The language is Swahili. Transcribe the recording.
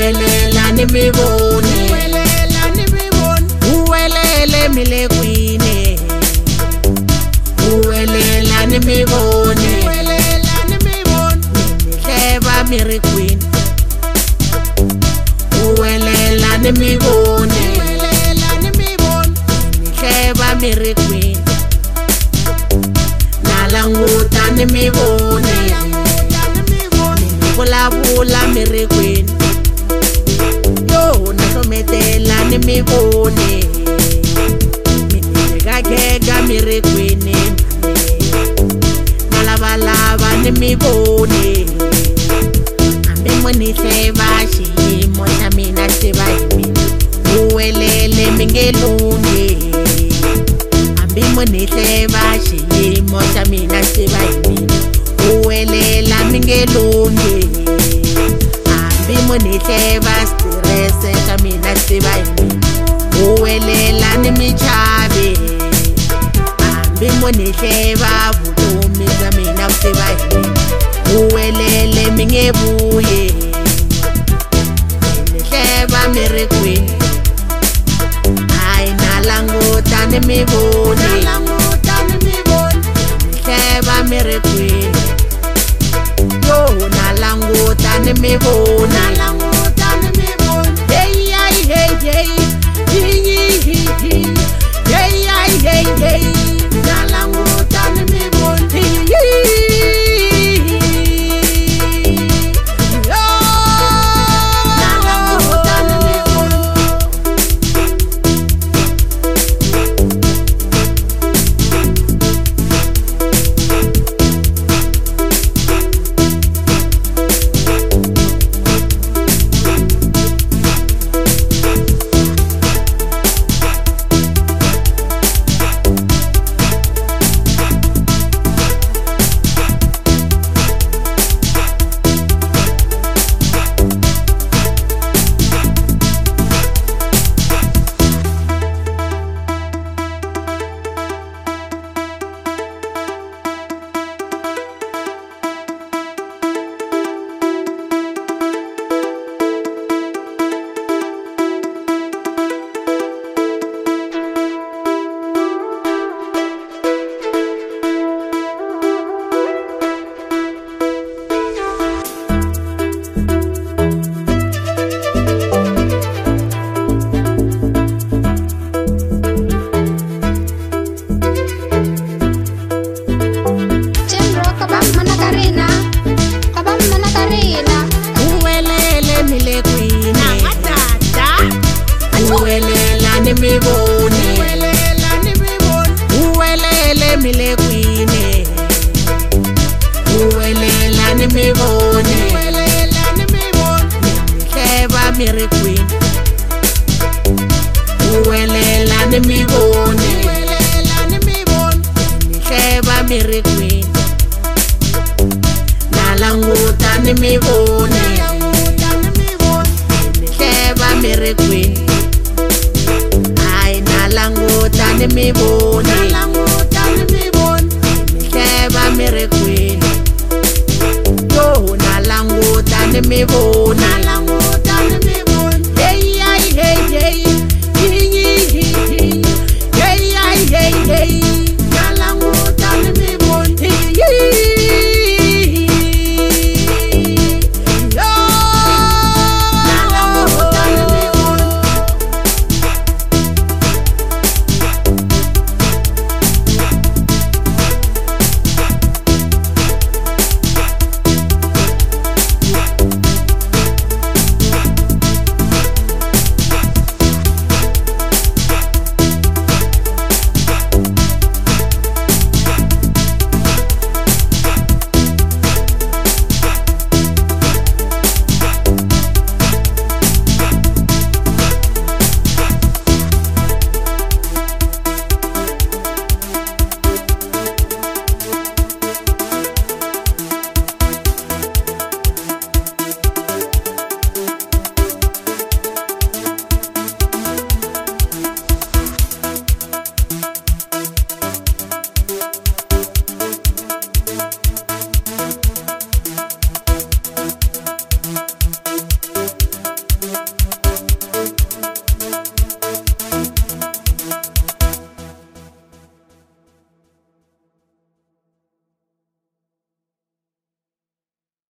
uwelela ni mibone, uwelele milekwini, uwelela ni mibone, mihleba mirikwini, uwelela ni mibone, mihleba mirikwini, nalanguta ni mibone, vulavula mirikwini, yo nasometela ni mibone, minigagega mirikwini, nalavalava ni mibone, ambe monihleba xiyimo xa mina xiva hi mina, uwelele mingelunge, ambe monihleba xiyimo xa mina xiva hi mina, uwelela mingelunge, ambe monihleba stress xa mina xiva hi mina, uwelela ni michave, ambe monihleba vutomi bya mina xiva hi mina, uwelele mingevuye, nihleba mirikwini, hayi nalanguta ni mivoni, nihleba mirikwini, yo nalanguta ni mivoni, hey hey hey hey hey hey hey hey nalanguta ni mivoni, uwelela ni mivoni, uwelele milekwini, uwelela ni mivoni, nihleba mirikwini, uwelela ni mivoni, nihleba mirikwini, nalanguta ni mivoni.